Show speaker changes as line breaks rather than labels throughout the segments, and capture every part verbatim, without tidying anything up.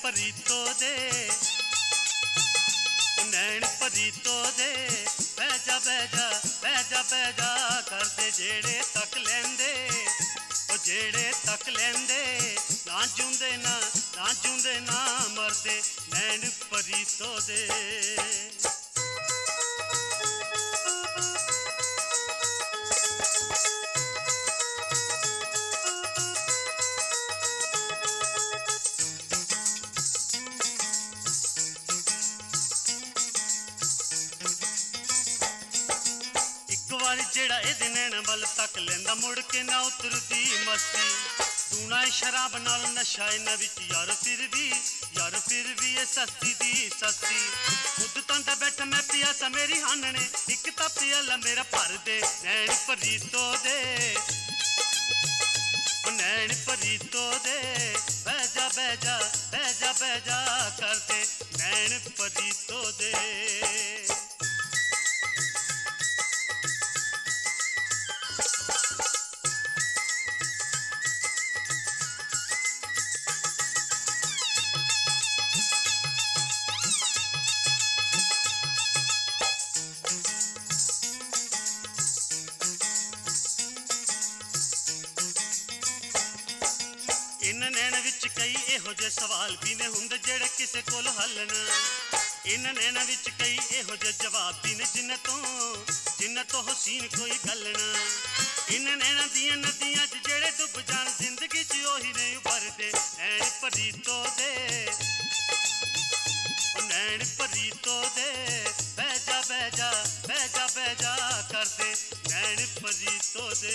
परीतो दे नैन परीतो दे बैजा बैजा बैजा बैजा करदे जेड़े तक लेंदे ओ जेड़े तक लेंदे ना जूंदे ना ना जूंदे ना मरदे नैन परीतो दे। जेड़ा एदे नैन वल तक लेंदा मुड़ के ना उतरदी मस्ती टूना शराब नाल नशा इन्हां विच यार फिर भी यार फिर भी ये सस्ती दी सस्ती खुद तंद बैठ मैं पियासा मेरी हानने इक तां पियाला मेरा भर दे नैन परीतो दे नैन परीतो दे बैजा बैजा बैजा बैजा करदे नैन परीतो दे। इन नैन विच कई एहो जे सवाल भी ने हुंदे जेड़े किसे कोल हल ना इन नैन विच कई एहो जे जवाब भी ने जिन्ने तो जिन्ने तो हसीन कोई गल ना इन नैना दियां नदियां च जेड़े डुब जान जिंदगी च ओही नहीं उभरदे नैन परीतो दे नैन परीतो दे बैजा बैजा बैजा बैजा करदे नैन परीतो दे।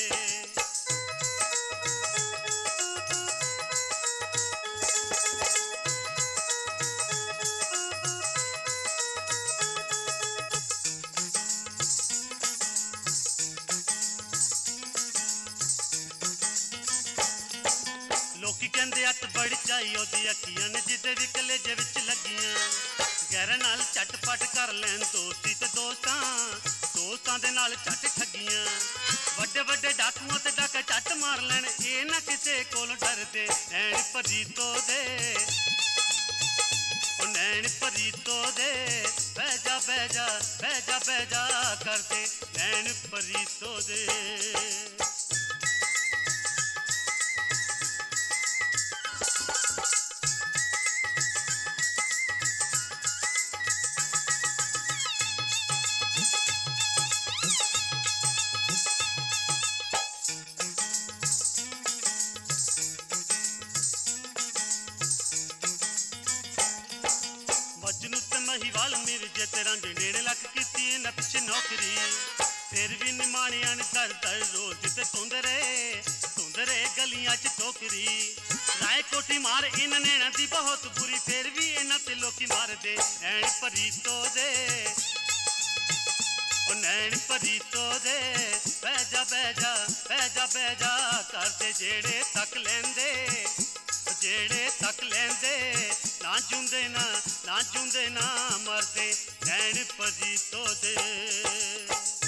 लोकी कहंदे अत बड़ी चाई ओदी अखियां ने जिदे भी कलेजे विच लगियां गैर नाल झटपट कर लैन दोस्ती ते दोस्तां दोस्तां दे नाल झट ठगियां वड्डे वड्डे डाकुआं ते डाका झट मार लैन ए ना किसे कोल डरदे नैन परीतो दे ओ नैन परीतो दे बैजा बैजा बैजा बैजा करदे नैन परीतो दे। मजनू ते महिवाल मिर्जे ते रंग नेड़े लग कीती न पिछ नौकरी फिर भी निमाणियां ने दर दर रोज ते धुंद रहे धुंद रहे गलियां च टोकरी राय कोठी मार इन नैना दी बहुत बुरी फिर भी इन्हां ते लोकी मारदे नैन परीतो दे ओ नैन परीतो दे बैजा बैजा बैजा बैजा करदे जेड़े तक लेंदे जेड़े तक लेंदे ना जूंदे ना ना जूंदे ना मरदे नैन परीतो दे।